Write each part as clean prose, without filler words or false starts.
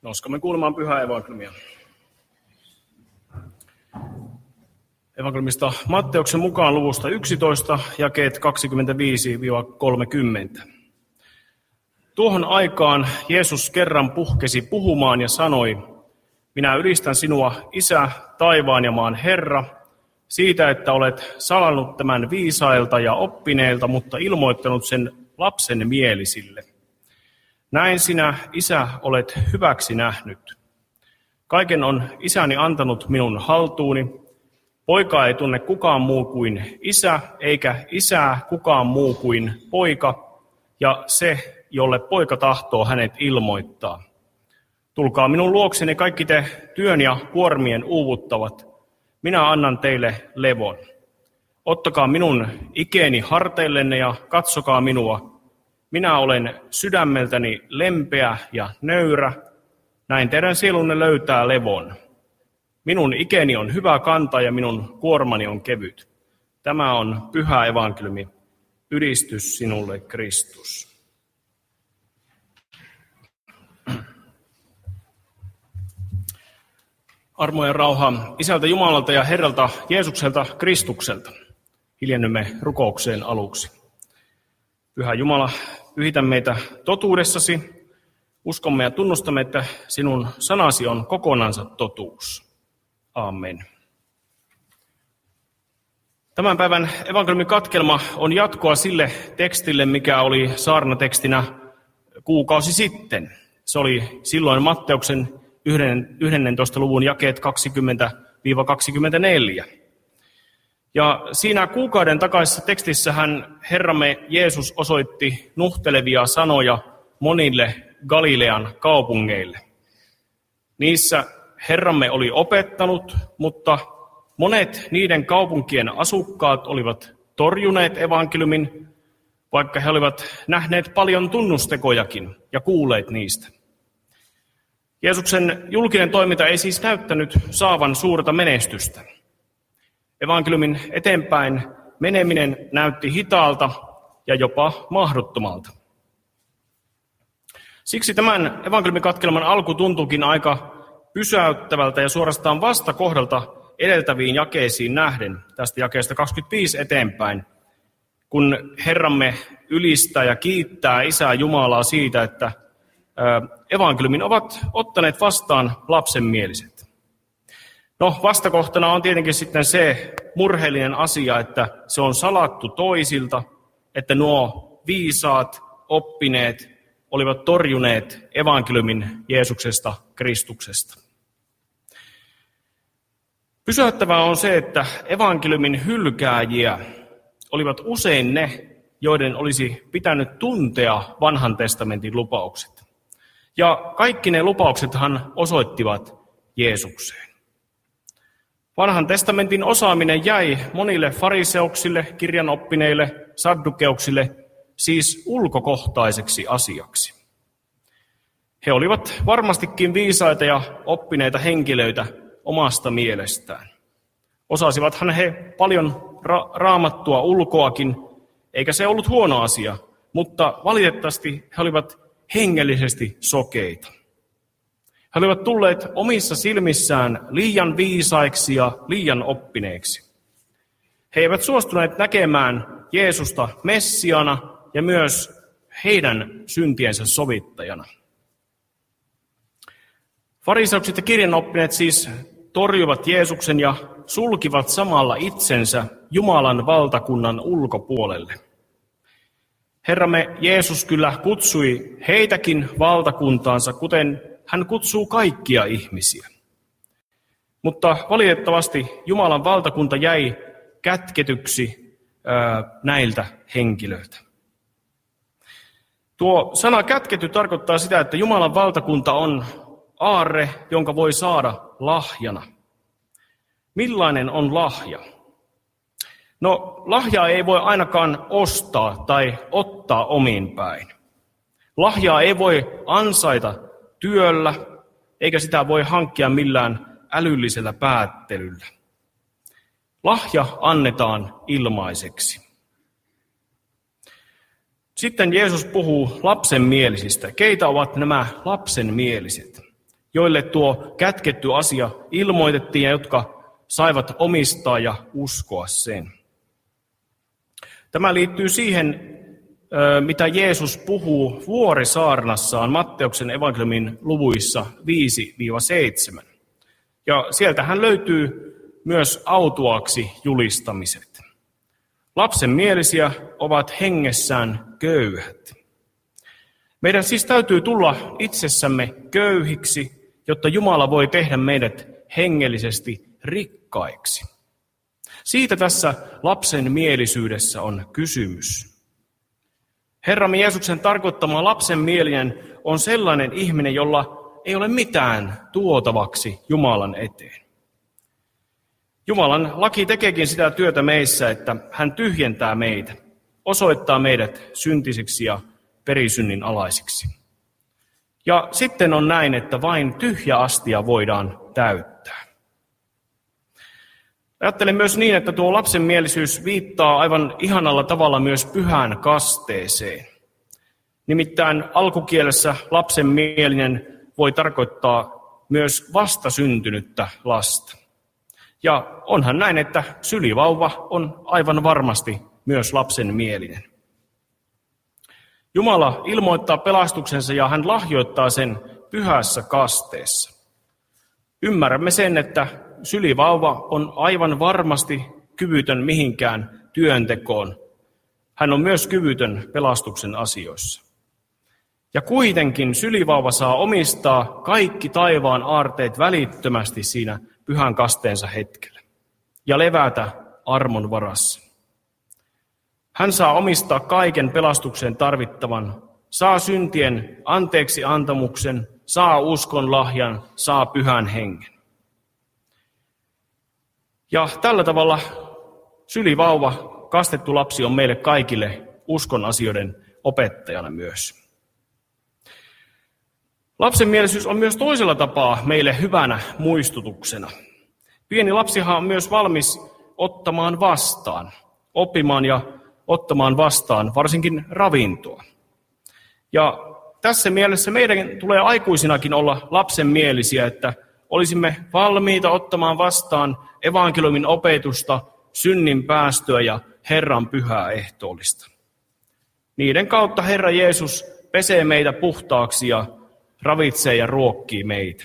Noskamme kuulemaan pyhää evankeliumia. Evankeliumista Matteuksen mukaan luvusta 11, jakeet 25-30. Tuohon aikaan Jeesus kerran puhkesi puhumaan ja sanoi, minä ylistän sinua, Isä, taivaan ja maan Herra, siitä, että olet salannut tämän viisailta ja oppineilta, mutta ilmoittanut sen lapsen mielisille. Näin sinä, Isä, olet hyväksi nähnyt. Kaiken on Isäni antanut minun haltuuni. Poikaa ei tunne kukaan muu kuin Isä, eikä Isää kukaan muu kuin Poika, ja se, jolle Poika tahtoo hänet ilmoittaa. Tulkaa minun luokseni kaikki te työn ja kuormien uuvuttavat. Minä annan teille levon. Ottakaa minun ikeeni harteillenne ja katsokaa minua. Minä olen sydämeltäni lempeä ja nöyrä. Näin teidän sielunne löytää levon. Minun ikeeni on hyvä kantaa ja minun kuormani on kevyt. Tämä on pyhä evankeliumi. Ylistys sinulle, Kristus. Armo ja rauha Isältä Jumalalta ja Herralta Jeesukselta Kristukselta. Hiljennymme rukoukseen aluksi. Pyhä Jumala, pyhitä meitä totuudessasi. Uskomme ja tunnustamme, että sinun sanasi on kokonansa totuus. Amen. Tämän päivän evankeliumin katkelma on jatkoa sille tekstille, mikä oli saarnatekstinä kuukausi sitten. Se oli silloin Matteuksen 11. luvun jakeet 20-24. Ja siinä kuukauden takaisessa tekstissähän Herramme Jeesus osoitti nuhtelevia sanoja monille Galilean kaupungeille. Niissä Herramme oli opettanut, mutta monet niiden kaupunkien asukkaat olivat torjuneet evankeliumin, vaikka he olivat nähneet paljon tunnustekojakin ja kuulleet niistä. Jeesuksen julkinen toiminta ei siis näyttänyt saavan suurta menestystä. Evankeliumin eteenpäin meneminen näytti hitaalta ja jopa mahdottomalta. Siksi tämän evankeliumikatkelman alku tuntuukin aika pysäyttävältä ja suorastaan vastakohdalta edeltäviin jakeisiin nähden, tästä jakeesta 25 eteenpäin, kun Herramme ylistää ja kiittää Isää Jumalaa siitä, että evankeliumin ovat ottaneet vastaan lapsenmieliset. No, vastakohtana on tietenkin sitten se murheellinen asia, että se on salattu toisilta, että nuo viisaat, oppineet olivat torjuneet evankeliumin Jeesuksesta, Kristuksesta. Pysäyttävää on se, että evankeliumin hylkääjiä olivat usein ne, joiden olisi pitänyt tuntea vanhan testamentin lupaukset. Ja kaikki ne lupauksethan osoittivat Jeesukseen. Vanhan testamentin osaaminen jäi monille fariseuksille, kirjanoppineille, saddukeuksille, siis ulkokohtaiseksi asiaksi. He olivat varmastikin viisaita ja oppineita henkilöitä omasta mielestään. Osasivathan he paljon raamattua ulkoakin, eikä se ollut huono asia, mutta valitettavasti he olivat hengellisesti sokeita. He olivat tulleet omissa silmissään liian viisaiksi ja liian oppineiksi. He eivät suostuneet näkemään Jeesusta Messiana ja myös heidän syntiensä sovittajana. Fariseukset ja kirjanoppineet siis torjuivat Jeesuksen ja sulkivat samalla itsensä Jumalan valtakunnan ulkopuolelle. Herramme Jeesus kyllä kutsui heitäkin valtakuntaansa, kuten hän kutsuu kaikkia ihmisiä. Mutta valitettavasti Jumalan valtakunta jäi kätketyksi näiltä henkilöiltä. Tuo sana kätkety tarkoittaa sitä, että Jumalan valtakunta on aarre, jonka voi saada lahjana. Millainen on lahja? No, lahjaa ei voi ainakaan ostaa tai ottaa omiin päin. Lahjaa ei voi ansaita työllä, eikä sitä voi hankkia millään älyllisellä päättelyllä. Lahja annetaan ilmaiseksi. Sitten Jeesus puhuu lapsenmielisistä. Keitä ovat nämä lapsenmieliset? joille tuo kätketty asia ilmoitettiin ja jotka saivat omistaa ja uskoa sen. Tämä liittyy siihen, mitä Jeesus puhuu vuorisaarnassaan Matteuksen evankeliumin luvuissa 5-7. Ja sieltähän löytyy myös autuaaksi julistamiset. Lapsenmielisiä ovat hengessään köyhät. Meidän siis täytyy tulla itsessämme köyhiksi, jotta Jumala voi tehdä meidät hengellisesti rikkaiksi. Siitä tässä lapsenmielisyydessä on kysymys. Herramme Jeesuksen tarkoittama lapsenmielinen on sellainen ihminen, jolla ei ole mitään tuotavaksi Jumalan eteen. Jumalan laki tekeekin sitä työtä meissä, että hän tyhjentää meitä, osoittaa meidät syntisiksi ja perisynnin alaisiksi. Ja sitten on näin, että vain tyhjä astia voidaan täyttää. Ajattelen myös niin, että tuo lapsenmielisyys viittaa aivan ihanalla tavalla myös pyhään kasteeseen. Nimittäin alkukielessä lapsenmielinen voi tarkoittaa myös vastasyntynyttä lasta. Ja onhan näin, että sylivauva on aivan varmasti myös lapsenmielinen. Jumala ilmoittaa pelastuksensa ja hän lahjoittaa sen pyhässä kasteessa. Ymmärrämme sen, että sylivauva on aivan varmasti kyvytön mihinkään työntekoon. Hän on myös kyvytön pelastuksen asioissa. Ja kuitenkin sylivauva saa omistaa kaikki taivaan aarteet välittömästi siinä pyhän kasteensa hetkellä ja levätä armon varassa. Hän saa omistaa kaiken pelastukseen tarvittavan, saa syntien anteeksi antamuksen, saa uskon lahjan, saa pyhän hengen. Ja tällä tavalla sylivauva, kastettu lapsi, on meille kaikille uskon asioiden opettajana myös. Lapsenmielisyys on myös toisella tapaa meille hyvänä muistutuksena. Pieni lapsihan on myös valmis ottamaan vastaan, oppimaan ja ottamaan vastaan varsinkin ravintoa. Ja tässä mielessä meidän tulee aikuisinakin olla lapsenmielisiä, että olisimme valmiita ottamaan vastaan evankeliumin opetusta, synnin päästöä ja Herran pyhää ehtoollista. Niiden kautta Herra Jeesus pesee meitä puhtaaksi ja ravitsee ja ruokkii meitä.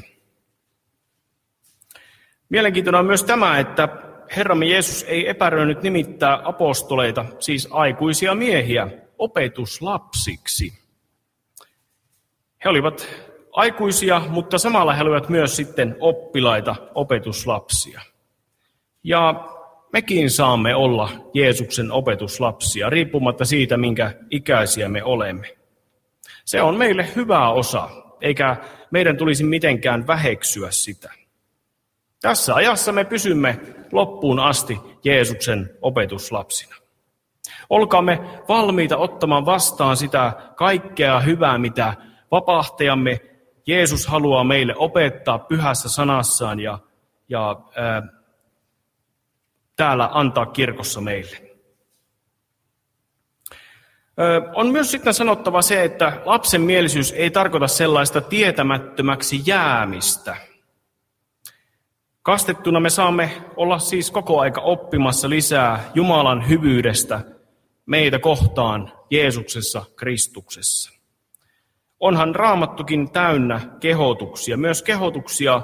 Mielenkiintoinen on myös tämä, että Herramme Jeesus ei epäröinyt nimittää apostoleita, siis aikuisia miehiä, opetuslapsiksi. He olivat aikuisia, mutta samalla he olivat myös sitten oppilaita, opetuslapsia. Ja mekin saamme olla Jeesuksen opetuslapsia, riippumatta siitä, minkä ikäisiä me olemme. Se on meille hyvä osa, eikä meidän tulisi mitenkään väheksyä sitä. Tässä ajassa me pysymme loppuun asti Jeesuksen opetuslapsina. Olkaamme valmiita ottamaan vastaan sitä kaikkea hyvää, mitä vapahtajamme Jeesus haluaa meille opettaa pyhässä sanassaan ja täällä antaa kirkossa meille. On myös sitten sanottava se, että lapsenmielisyys ei tarkoita sellaista tietämättömäksi jäämistä. Kastettuna me saamme olla siis koko aika oppimassa lisää Jumalan hyvyydestä meitä kohtaan Jeesuksessa Kristuksessa. Onhan Raamattukin täynnä kehotuksia, myös kehotuksia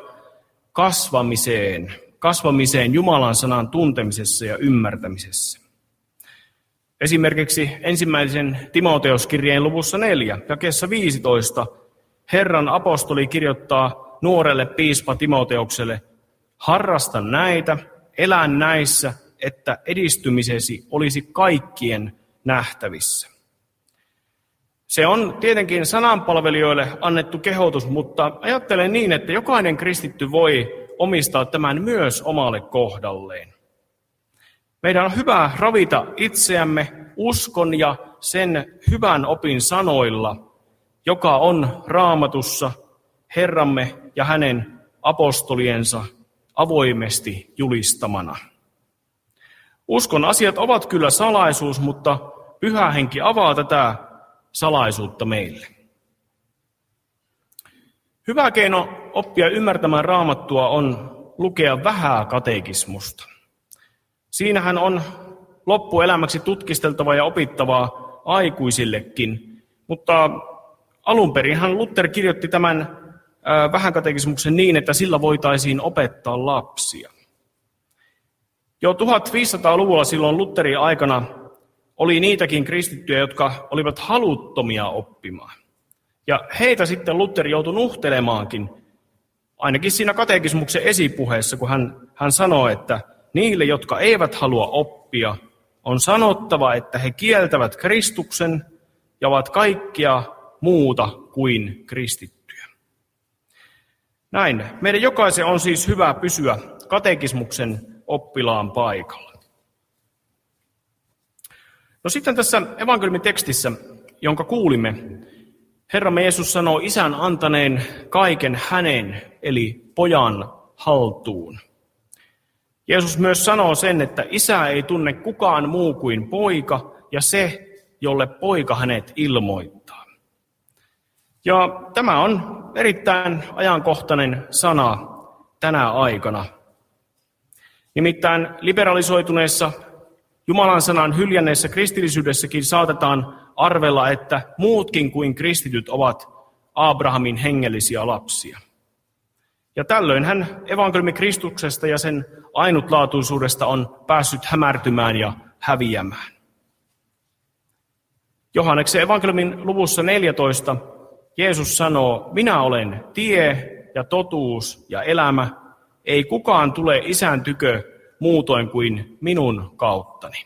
kasvamiseen Jumalan sanan tuntemisessa ja ymmärtämisessä. Esimerkiksi ensimmäisen Timoteoskirjeen luvussa 4, jakeessa 15, Herran apostoli kirjoittaa nuorelle piispa Timoteukselle: harrasta näitä, elä näissä, että edistymisesi olisi kaikkien nähtävissä. Se on tietenkin sananpalvelijoille annettu kehotus, mutta ajattelen niin, että jokainen kristitty voi omistaa tämän myös omalle kohdalleen. Meidän on hyvä ravita itseämme uskon ja sen hyvän opin sanoilla, joka on Raamatussa Herramme ja hänen apostoliensa avoimesti julistamana. Uskon asiat ovat kyllä salaisuus, mutta Pyhä Henki avaa tätä salaisuutta meille. Hyvä keino oppia ymmärtämään Raamattua on lukea vähää katekismusta. Siinähän on loppuelämäksi tutkisteltavaa ja opittavaa aikuisillekin, mutta alunperinhän Luther kirjoitti tämän vähän katekismuksen niin, että sillä voitaisiin opettaa lapsia. Jo 1500-luvulla silloin Lutherin aikana oli niitäkin kristittyjä, jotka olivat haluttomia oppimaan. Ja heitä sitten Luther joutui nuhtelemaankin, ainakin siinä katekismuksen esipuheessa, kun hän sanoi, että niille, jotka eivät halua oppia, on sanottava, että he kieltävät Kristuksen ja ovat kaikkia muuta kuin kristittyjä. Näin. Meidän jokaisen on siis hyvä pysyä katekismuksen oppilaan paikalla. No sitten tässä evankeliumin tekstissä, jonka kuulimme, Herramme Jeesus sanoo Isän antaneen kaiken hänen, eli pojan, haltuun. Jeesus myös sanoo sen, että Isä ei tunne kukaan muu kuin poika ja se, jolle poika hänet ilmoittaa. Ja tämä on erittäin ajankohtainen sana tänä aikana. Nimittäin liberalisoituneessa Jumalan sanan hyljänneessä kristillisyydessäkin saatetaan arvella, että muutkin kuin kristityt ovat Abrahamin hengellisiä lapsia. Ja tällöinhän evankeliumi Kristuksesta ja sen ainutlaatuisuudesta on päässyt hämärtymään ja häviämään. Johanneksen evankeliumin luvussa 14 Jeesus sanoo, minä olen tie ja totuus ja elämä, ei kukaan tule Isän tykö muutoin kuin minun kauttani.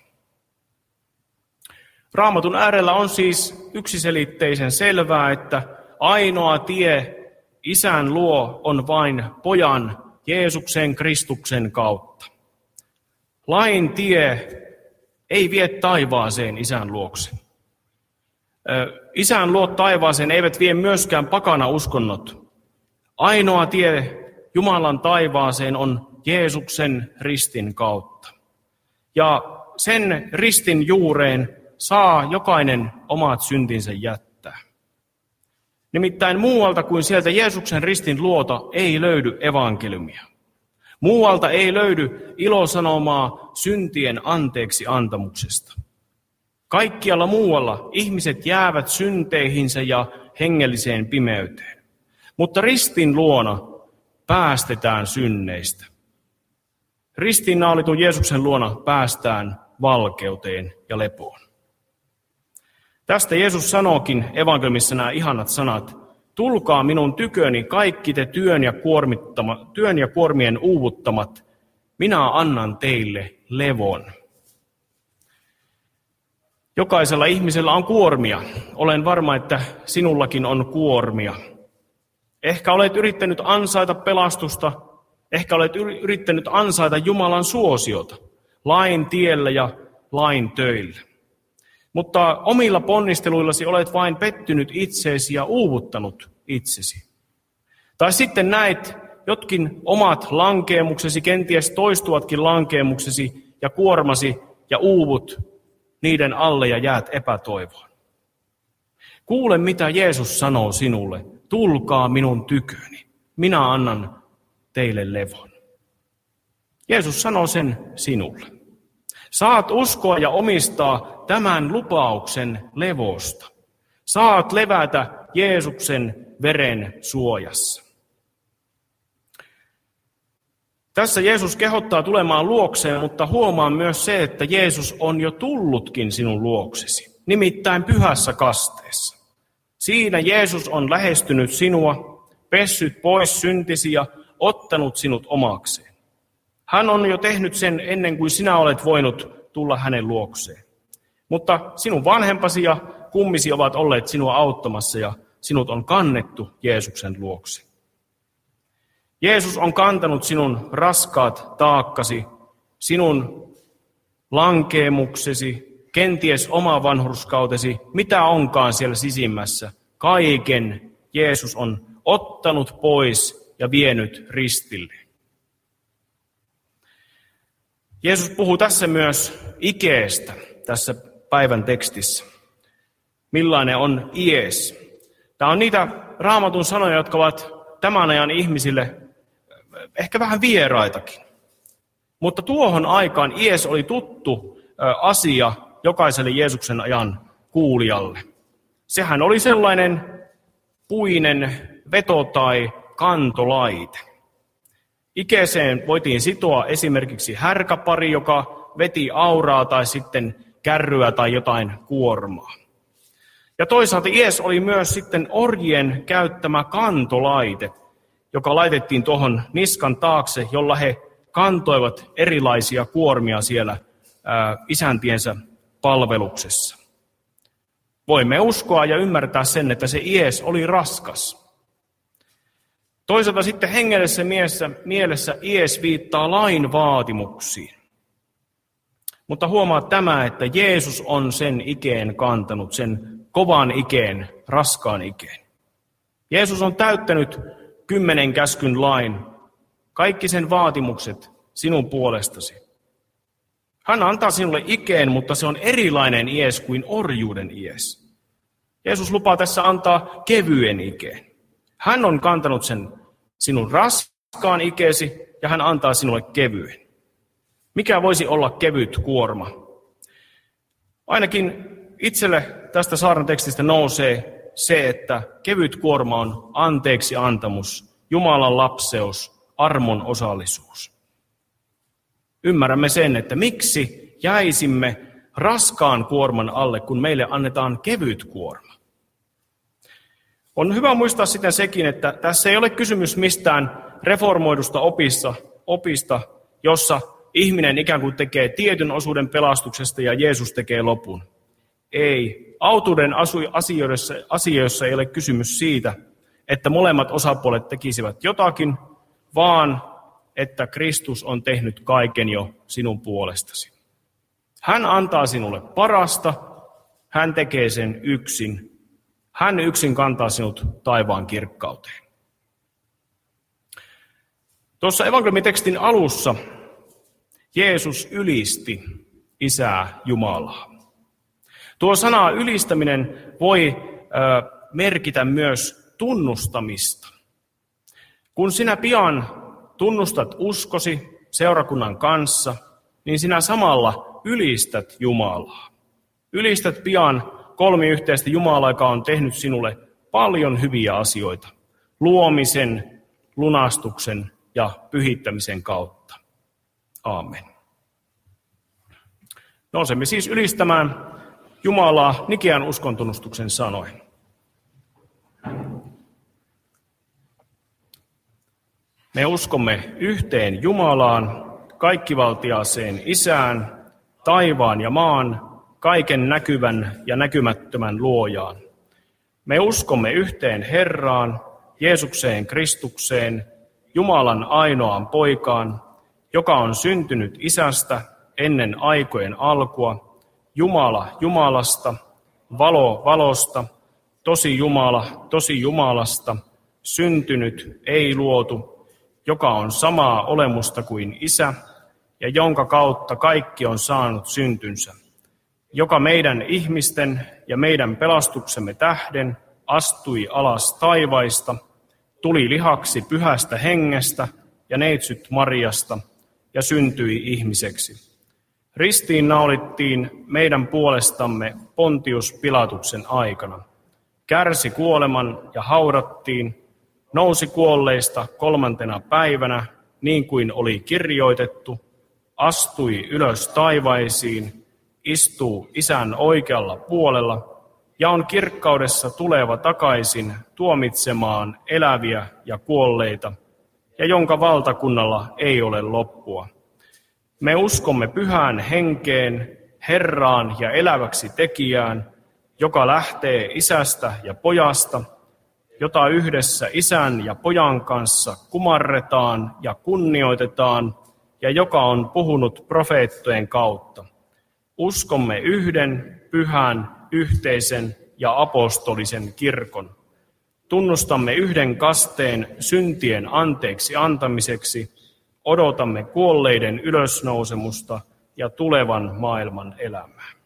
Raamatun äärellä on siis yksiselitteisen selvää, että ainoa tie Isän luo on vain pojan Jeesuksen Kristuksen kautta. Lain tie ei vie taivaaseen Isän luokse. Isän luo taivaaseen eivät vie myöskään pakana uskonnot. Ainoa tie Jumalan taivaaseen on Jeesuksen ristin kautta. Ja sen ristin juureen saa jokainen omat syntinsä jättää. Nimittäin muualta kuin sieltä Jeesuksen ristin luota ei löydy evankeliumia. Muualta ei löydy ilosanomaa syntien anteeksi antamuksesta. Kaikkialla muualla ihmiset jäävät synteihinsä ja hengelliseen pimeyteen. Mutta ristin luona päästetään synneistä. Ristiinnaulitun Jeesuksen luona päästään valkeuteen ja lepoon. Tästä Jeesus sanookin evankeliumissa nämä ihanat sanat. Tulkaa minun tyköni kaikki te työn ja kuormien uuvuttamat. Minä annan teille levon. Jokaisella ihmisellä on kuormia. Olen varma, että sinullakin on kuormia. Ehkä olet yrittänyt ansaita pelastusta. Ehkä olet yrittänyt ansaita Jumalan suosiota lain tiellä ja lain töillä. Mutta omilla ponnisteluillasi olet vain pettynyt itseesi ja uuvuttanut itsesi. Tai sitten näet jotkin omat lankeemuksesi, kenties toistuvatkin lankeemuksesi ja kuormasi ja uuvut niiden alle ja jäät epätoivoon. Kuule, mitä Jeesus sanoo sinulle. Tulkaa minun tyköni. Minä annan teille levon. Jeesus sanoo sen sinulle. Saat uskoa ja omistaa tämän lupauksen levosta. Saat levätä Jeesuksen veren suojassa. Tässä Jeesus kehottaa tulemaan luokseen, mutta huomaa myös se, että Jeesus on jo tullutkin sinun luoksesi, nimittäin pyhässä kasteessa. Siinä Jeesus on lähestynyt sinua, pessyt pois syntisi ja ottanut sinut omakseen. Hän on jo tehnyt sen ennen kuin sinä olet voinut tulla hänen luokseen. Mutta sinun vanhempasi ja kummisi ovat olleet sinua auttamassa ja sinut on kannettu Jeesuksen luokse. Jeesus on kantanut sinun raskaat taakkasi, sinun lankeemuksesi, kenties oma vanhurskautesi, mitä onkaan siellä sisimmässä. Kaiken Jeesus on ottanut pois ja vienyt ristille. Jeesus puhuu tässä myös ikeestä tässä päivän tekstissä. Millainen on ies? Tämä on niitä Raamatun sanoja, jotka ovat tämän ajan ihmisille ehkä vähän vieraitakin. Mutta tuohon aikaan IES oli tuttu asia jokaiselle Jeesuksen ajan kuulijalle. Sehän oli sellainen puinen veto- tai kantolaite. Ikeeseen voitiin sitoa esimerkiksi härkäpari, joka veti auraa tai sitten kärryä tai jotain kuormaa. Ja toisaalta IES oli myös sitten orjien käyttämä kantolaite, joka laitettiin tuohon niskan taakse, jolla he kantoivat erilaisia kuormia siellä isäntiensä palveluksessa. Voimme uskoa ja ymmärtää sen, että se IES oli raskas. Toisaalta sitten hengellisessä mielessä IES viittaa lain vaatimuksiin. Mutta huomaa tämä, että Jeesus on sen ikeen kantanut, sen kovan ikeen, raskaan ikeen. Jeesus on täyttänyt 10 käskyn lain, kaikki sen vaatimukset sinun puolestasi. Hän antaa sinulle ikeen, mutta se on erilainen IES kuin orjuuden IES. Jeesus lupaa tässä antaa kevyen ikeen. Hän on kantanut sen sinun raskaan ikeesi ja hän antaa sinulle kevyen. Mikä voisi olla kevyt kuorma? Ainakin itselle tästä saarnan tekstistä nousee se, että kevyt kuorma on anteeksi antamus, Jumalan lapseus, armon osallisuus. Ymmärrämme sen, että miksi jäisimme raskaan kuorman alle, kun meille annetaan kevyt kuorma. On hyvä muistaa sitten sekin, että tässä ei ole kysymys mistään reformoidusta opista, jossa ihminen ikään kuin tekee tietyn osuuden pelastuksesta ja Jeesus tekee lopun. Ei. Autuuden asioissa ei ole kysymys siitä, että molemmat osapuolet tekisivät jotakin, vaan että Kristus on tehnyt kaiken jo sinun puolestasi. Hän antaa sinulle parasta, hän tekee sen yksin. Hän yksin kantaa sinut taivaan kirkkauteen. Tuossa evankeliumitekstin alussa Jeesus ylisti Isää Jumalaa. Tuo sana ylistäminen voi merkitä myös tunnustamista. Kun sinä pian tunnustat uskosi seurakunnan kanssa, niin sinä samalla ylistät Jumalaa. Ylistät pian kolmiyhteistä Jumalaa, joka on tehnyt sinulle paljon hyviä asioita luomisen, lunastuksen ja pyhittämisen kautta. Aamen. Nousemme siis ylistämään Jumalaa Nikean uskontunnustuksen sanoin. Me uskomme yhteen Jumalaan, kaikkivaltiaaseen Isään, taivaan ja maan, kaiken näkyvän ja näkymättömän luojaan. Me uskomme yhteen Herraan, Jeesukseen Kristukseen, Jumalan ainoaan poikaan, joka on syntynyt Isästä ennen aikojen alkua, Jumala Jumalasta, valo valosta, tosi Jumala tosi Jumalasta, syntynyt, ei luotu, joka on samaa olemusta kuin Isä, ja jonka kautta kaikki on saanut syntynsä, joka meidän ihmisten ja meidän pelastuksemme tähden astui alas taivaista, tuli lihaksi pyhästä hengestä ja neitsyt Mariasta ja syntyi ihmiseksi. Ristiin naulittiin meidän puolestamme Pontius Pilatuksen aikana. Kärsi kuoleman ja haudattiin, nousi kuolleista 3. päivänä, niin kuin oli kirjoitettu, astui ylös taivaisiin, istuu Isän oikealla puolella ja on kirkkaudessa tuleva takaisin tuomitsemaan eläviä ja kuolleita, ja jonka valtakunnalla ei ole loppua. Me uskomme pyhään henkeen, Herraan ja eläväksi tekijään, joka lähtee Isästä ja Pojasta, jota yhdessä Isän ja Pojan kanssa kumarretaan ja kunnioitetaan, ja joka on puhunut profeettojen kautta. Uskomme yhden, pyhän, yhteisen ja apostolisen kirkon. Tunnustamme yhden kasteen syntien anteeksi antamiseksi, odotamme kuolleiden ylösnousemusta ja tulevan maailman elämää.